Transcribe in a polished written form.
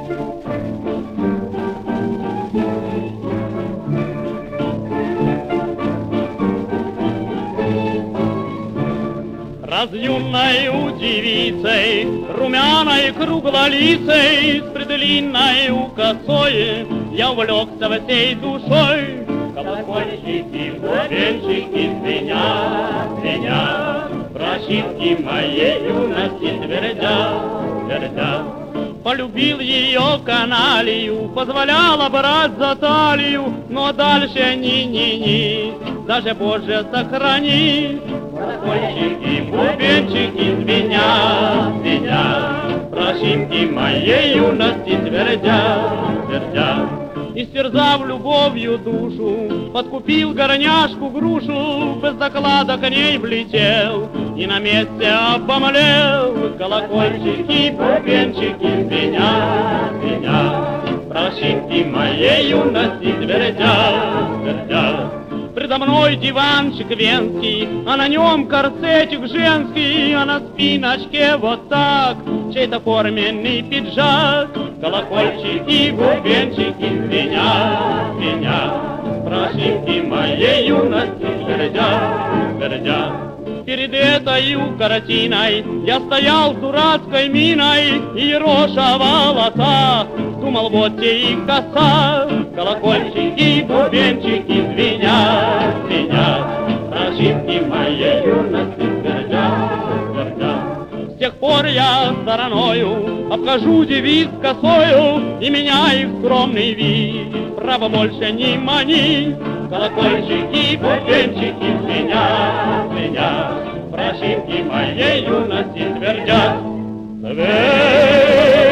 Раз юною девицей, румяной круглолицей, с предлинною косой, я увлекся всей душой. Колокольчики, бубенчики звенят, звенят, прощинки моей юности твердят, твердят. Полюбил ее каналью, позволяла брать за талию, но дальше ни-ни-ни, даже Боже сохрани. Колокольчики, бубенчики звенят, звенят, прощинки моей юности твердят, твердят. Истерзав любовью душу, подкупил горняшку грушу, без доклада к ней влетел и на месте обомлел. Колокольчики, бубенчики звенят, звенят, прощинки моей юности твердят, твердят. Предо мной диванчик венский, а на нем корсетик женский, а на спиночке вот так чей-то форменный пиджак. Колокольчики, бубенчики звенят, звенят, прощинки моей юности твердят, твердят. Перед этой картиной я стоял с дурацкой миной и ероша волоса, думал, вот те и коса. Колокольчики, бубенчики звенят, звенят, прощинки моей юности твердят, твердят. С тех пор я стороною обхожу девиц косою, и меня их скромный вид право больше не манит. Колокольчики, бубенчики звенят, звенят, прощинки моей юности твердят, твердят.